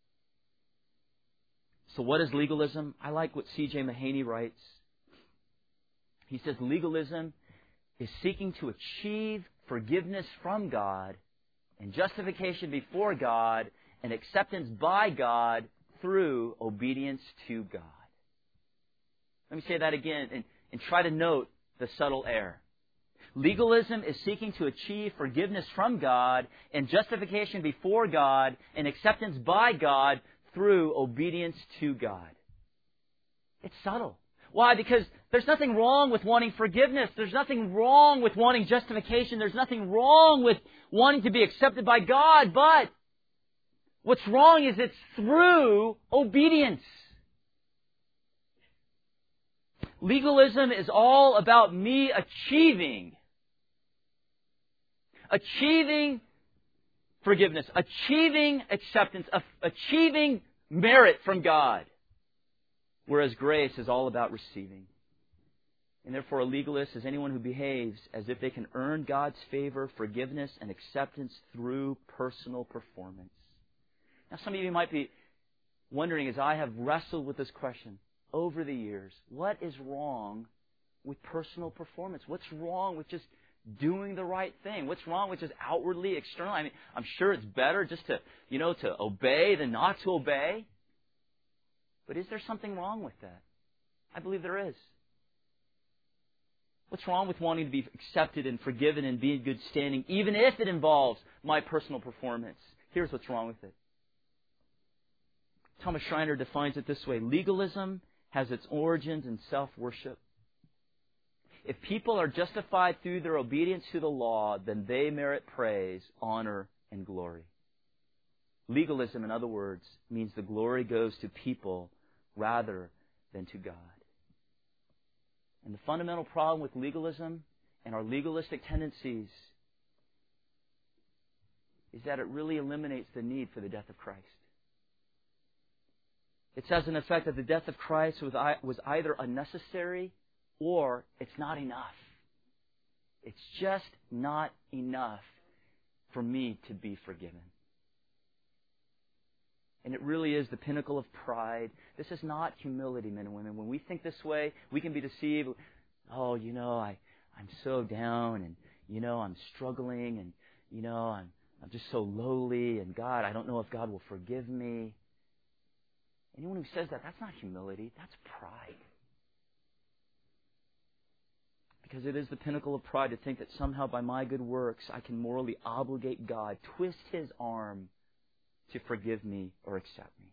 So what is legalism? I like what C J Mahaney writes. He says legalism is seeking to achieve forgiveness from God and justification before God and acceptance by God through obedience to God. Let me say that again and, and try to note the subtle error. Legalism is seeking to achieve forgiveness from God and justification before God and acceptance by God through obedience to God. It's subtle. Why? Because there's nothing wrong with wanting forgiveness. There's nothing wrong with wanting justification. There's nothing wrong with wanting to be accepted by God. But what's wrong is it's through obedience. Legalism is all about me achieving, achieving forgiveness, achieving acceptance, achieving merit from God. Whereas grace is all about receiving. And therefore a legalist is anyone who behaves as if they can earn God's favor, forgiveness, and acceptance through personal performance. Now some of you might be wondering, as I have wrestled with this question over the years, what is wrong with personal performance? What's wrong with just doing the right thing? What's wrong with just outwardly, external? I mean, I'm sure it's better just to, you know, to obey than not to obey. But is there something wrong with that? I believe there is. What's wrong with wanting to be accepted and forgiven and be in good standing, even if it involves my personal performance? Here's what's wrong with it. Thomas Schreiner defines it this way. Legalism has its origins in self-worship. If people are justified through their obedience to the law, then they merit praise, honor, and glory. Legalism, in other words, means the glory goes to people rather than to God. And the fundamental problem with legalism and our legalistic tendencies is that it really eliminates the need for the death of Christ. It says, in effect, that the death of Christ was either unnecessary or it's not enough. It's just not enough for me to be forgiven. And it really is the pinnacle of pride. This is not humility, men and women. When we think this way, we can be deceived. Oh, you know, I, I'm so down, and, you know, I'm struggling, and, you know, I'm, I'm just so lowly, and God, I don't know if God will forgive me. Anyone who says that, that's not humility. That's pride. Because it is the pinnacle of pride to think that somehow by my good works I can morally obligate God, twist His arm to forgive me or accept me.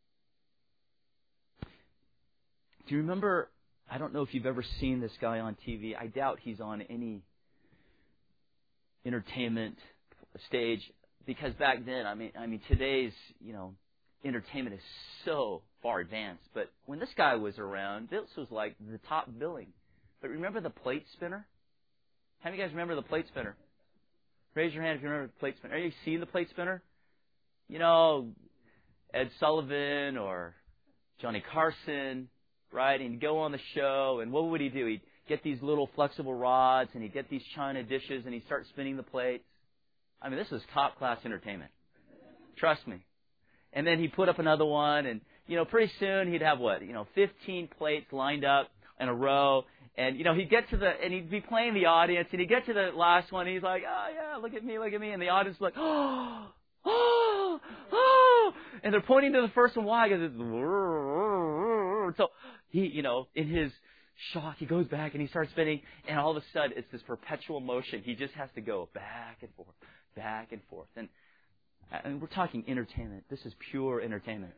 Do you remember, I don't know if you've ever seen this guy on T V. I doubt he's on any entertainment stage, because back then, I mean, I mean today's, you know, entertainment is so far advanced. But when this guy was around, this was like the top billing. But remember the plate spinner? How many of you guys remember the plate spinner? Raise your hand if you remember the plate spinner. Are you seeing the plate spinner? You know, Ed Sullivan or Johnny Carson, right? And he'd go on the show, and what would he do? He'd get these little flexible rods, and he'd get these china dishes, and he'd start spinning the plates. I mean, this was top-class entertainment. Trust me. And then he'd put up another one, and, you know, pretty soon he'd have what? You know, fifteen plates lined up in a row. And, you know, he'd get to the, and he'd be playing the audience, and he'd get to the last one, and he's like, oh, yeah, look at me, look at me. And the audience is like, oh, oh, oh. And they're pointing to the first one. Why? Because it's, so he, you know, in his shock, he goes back, and he starts spinning, and all of a sudden, it's this perpetual motion. He just has to go back and forth, back and forth. And, and we're talking entertainment. This is pure entertainment.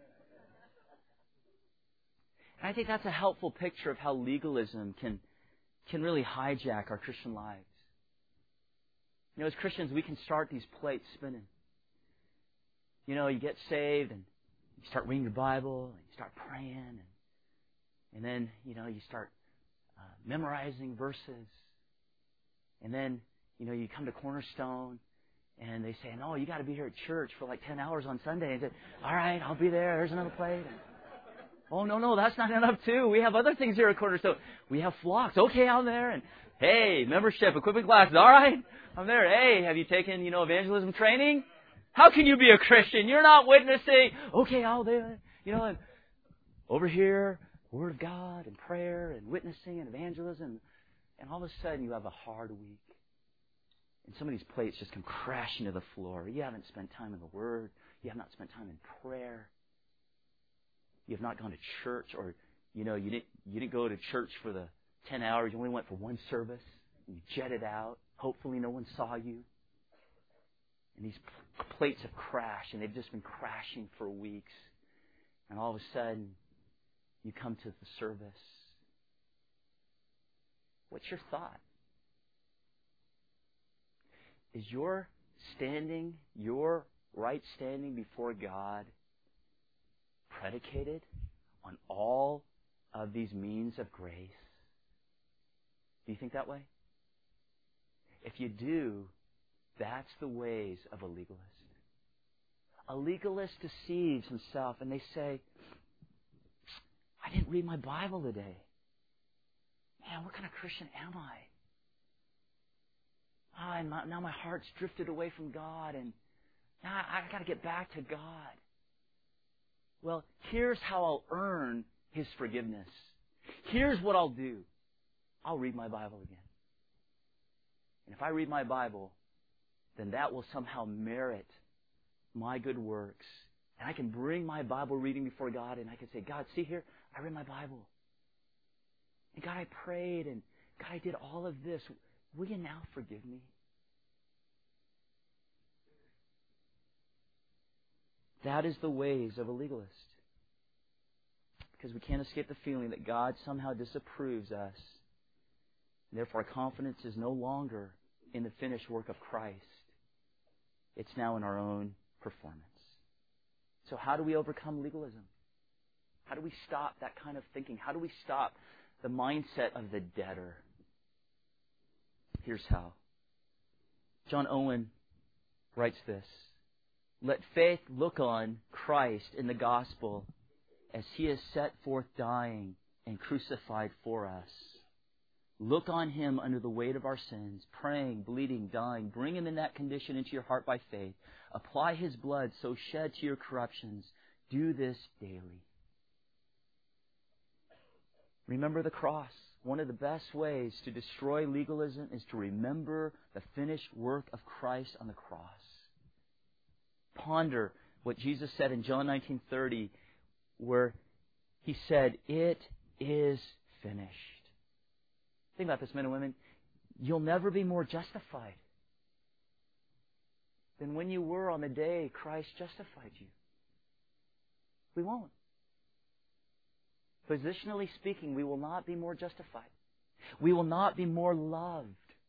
And I think that's a helpful picture of how legalism can can really hijack our Christian lives. You know, as Christians, we can start these plates spinning. You know, you get saved, and you start reading your Bible, and you start praying, and, and then, you know, you start uh, memorizing verses. And then, you know, you come to Cornerstone, and they say, no, you got to be here at church for like ten hours on Sunday. And say, all right, I'll be there. There's another plate. And, oh, no, no, that's not enough, too. We have other things here at Cornerstone. We have flocks. Okay, I'm there. And, hey, membership, equipment classes. All right, I'm there. Hey, have you taken, you know, evangelism training? How can you be a Christian? You're not witnessing. Okay, I'll there. You know, and over here, Word of God and prayer and witnessing and evangelism. And all of a sudden, you have a hard week. And some of these plates just come crashing to the floor. You haven't spent time in the Word. You have not spent time in prayer. You have not gone to church, or, you know, you didn't, you didn't go to church for the ten hours. You only went for one service. You jetted out. Hopefully no one saw you. And these plates have crashed, and they've just been crashing for weeks. And all of a sudden, you come to the service. What's your thought? Is your standing, your right standing before God predicated on all of these means of grace? Do you think that way? If you do, that's the ways of a legalist. A legalist deceives himself, and they say, I didn't read my Bible today. Man, what kind of Christian am I? Ah, and my, now my heart's drifted away from God, and now I, I've got to get back to God. Well, here's how I'll earn His forgiveness. Here's what I'll do. I'll read my Bible again. And if I read my Bible, then that will somehow merit my good works. And I can bring my Bible reading before God, and I can say, God, see here, I read my Bible. And God, I prayed, and God, I did all of this. Will you now forgive me? That is the ways of a legalist. Because we can't escape the feeling that God somehow disapproves us. And therefore, our confidence is no longer in the finished work of Christ. It's now in our own performance. So how do we overcome legalism? How do we stop that kind of thinking? How do we stop the mindset of the debtor? Here's how. John Owen writes this. Let faith look on Christ in the gospel as He is set forth dying and crucified for us. Look on Him under the weight of our sins, praying, bleeding, dying. Bring Him in that condition into your heart by faith. Apply His blood so shed to your corruptions. Do this daily. Remember the cross. One of the best ways to destroy legalism is to remember the finished work of Christ on the cross. Ponder what Jesus said in John nineteen thirty, where He said, "It is finished." Think about this, men and women. You'll never be more justified than when you were on the day Christ justified you. We won't. Positionally speaking, we will not be more justified. We will not be more loved.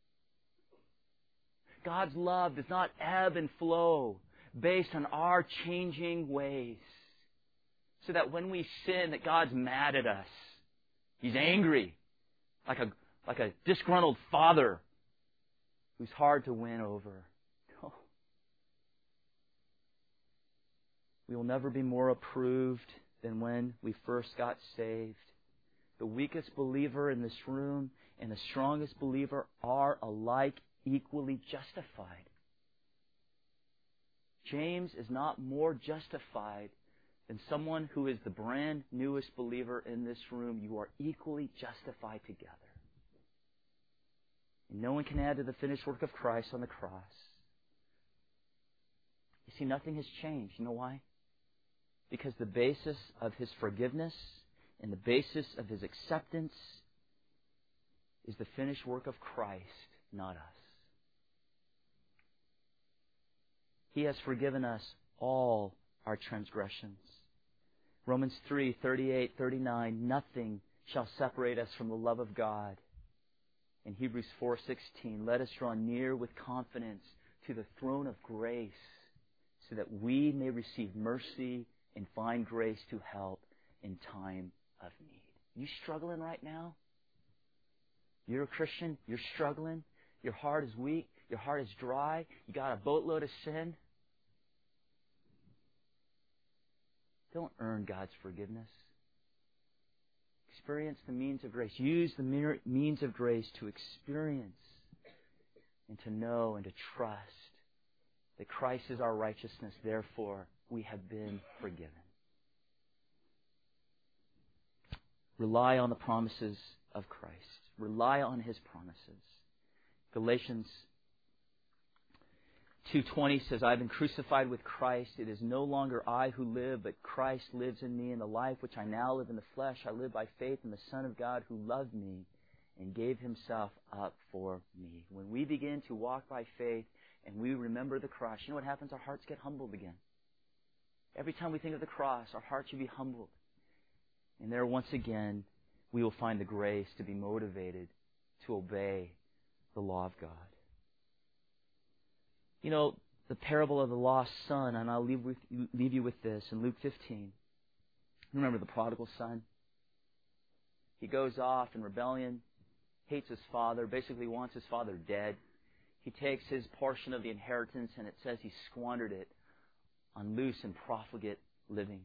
God's love does not ebb and flow based on our changing ways. So that when we sin, that God's mad at us. He's angry. Like a, like a disgruntled father who's hard to win over. No. We will never be more approved than when we first got saved. The weakest believer in this room and the strongest believer are alike equally justified. James is not more justified than someone who is the brand newest believer in this room. You are equally justified together. And no one can add to the finished work of Christ on the cross. You see, nothing has changed. You know why? Because the basis of His forgiveness and the basis of His acceptance is the finished work of Christ, not us. He has forgiven us all our transgressions. Romans three, thirty-eight, thirty-nine, nothing shall separate us from the love of God. In Hebrews four sixteen, let us draw near with confidence to the throne of grace so that we may receive mercy and find grace to help in time of need. You struggling right now? You're a Christian? You're struggling? Your heart is weak? Your heart is dry? You got a boatload of sin? Don't earn God's forgiveness. Experience the means of grace. Use the means of grace to experience and to know and to trust that Christ is our righteousness. Therefore, we have been forgiven. Rely on the promises of Christ. Rely on His promises. Galatians two twenty says, I have been crucified with Christ. It is no longer I who live, but Christ lives in me. And the life which I now live in the flesh, I live by faith in the Son of God who loved me and gave Himself up for me. When we begin to walk by faith and we remember the cross, you know what happens? Our hearts get humbled again. Every time we think of the cross, our hearts should be humbled. And there, once again, we will find the grace to be motivated to obey the law of God. You know, the parable of the lost son, and I'll leave, with, leave you with this in Luke fifteen. Remember the prodigal son? He goes off in rebellion, hates his father, basically wants his father dead. He takes his portion of the inheritance, and it says he squandered it on loose and profligate living.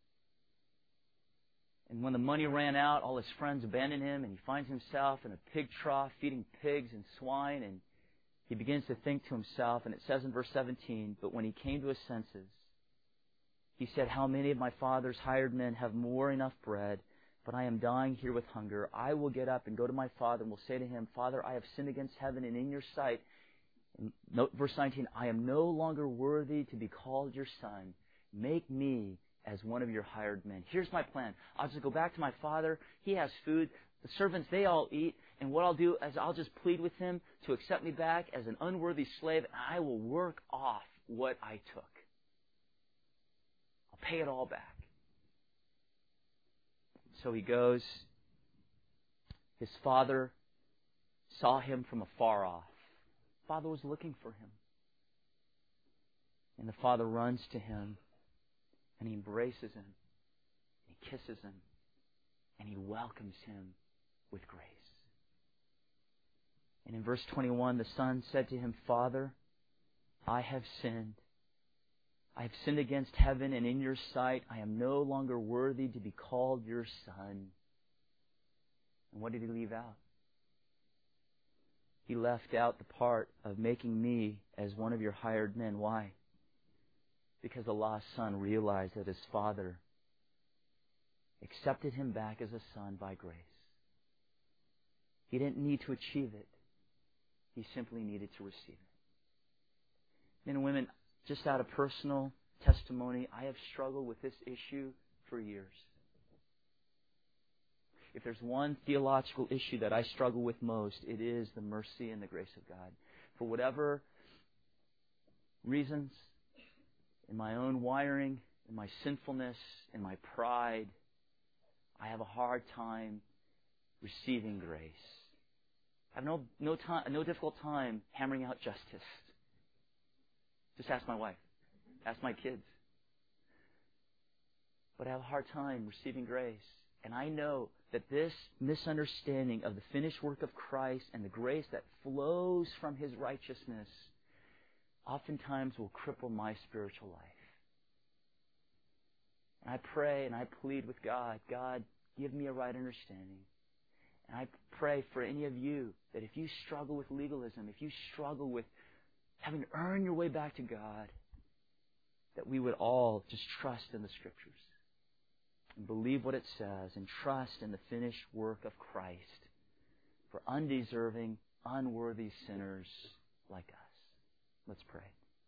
And when the money ran out, all his friends abandoned him, and he finds himself in a pig trough feeding pigs and swine, and he begins to think to himself, and it says in verse seventeen, but when he came to his senses, he said, how many of my father's hired men have more enough bread, but I am dying here with hunger. I will get up and go to my father and will say to him, Father, I have sinned against heaven and in your sight. And note verse nineteen, I am no longer worthy to be called your son. Make me as one of your hired men. Here's my plan. I'll just go back to my father. He has food. The servants, they all eat, and what I'll do is I'll just plead with him to accept me back as an unworthy slave, and I will work off what I took. I'll pay it all back. So he goes. His father saw him from afar off. Father was looking for him. And the father runs to him, and he embraces him, and he kisses him, and he welcomes him with grace. And in verse twenty-one, the son said to him, Father, I have sinned. I have sinned against heaven and in your sight. I am no longer worthy to be called your son. And what did he leave out? He left out the part of making me as one of your hired men. Why? Because the lost son realized that his father accepted him back as a son by grace. He didn't need to achieve it. He simply needed to receive it. Men and women, just out of personal testimony, I have struggled with this issue for years. If there's one theological issue that I struggle with most, it is the mercy and the grace of God. For whatever reasons, in my own wiring, in my sinfulness, in my pride, I have a hard time receiving grace. I have no no time, no difficult time hammering out justice. Just ask my wife. Ask my kids. But I have a hard time receiving grace. And I know that this misunderstanding of the finished work of Christ and the grace that flows from His righteousness oftentimes will cripple my spiritual life. And I pray and I plead with God, God, give me a right understanding. And I pray for any of you that if you struggle with legalism, if you struggle with having to earn your way back to God, that we would all just trust in the Scriptures and believe what it says and trust in the finished work of Christ for undeserving, unworthy sinners like us. Let's pray.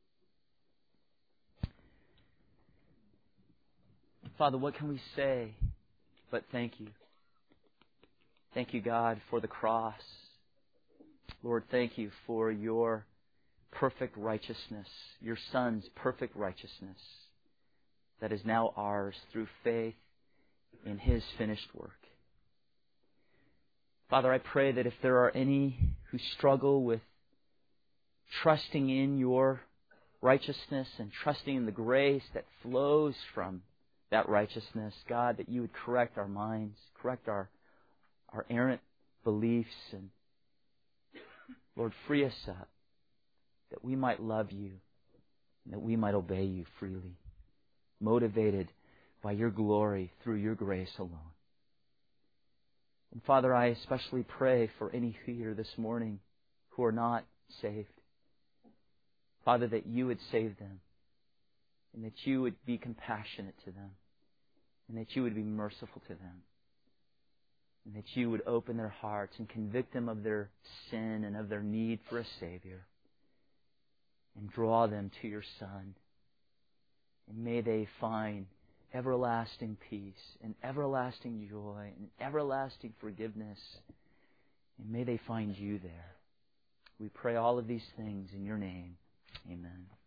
Father, what can we say but thank you? Thank you, God, for the cross. Lord, thank you for your perfect righteousness, your Son's perfect righteousness that is now ours through faith in His finished work. Father, I pray that if there are any who struggle with trusting in your righteousness and trusting in the grace that flows from that righteousness, God, that you would correct our minds, correct our, our errant beliefs, and Lord, free us up that we might love you and that we might obey you freely, motivated by your glory through your grace alone. And Father, I especially pray for any here this morning who are not saved. Father, that you would save them and that you would be compassionate to them and that you would be merciful to them and that you would open their hearts and convict them of their sin and of their need for a Savior and draw them to your Son. And may they find everlasting peace and everlasting joy and everlasting forgiveness. And may they find you there. We pray all of these things in your name. Amen.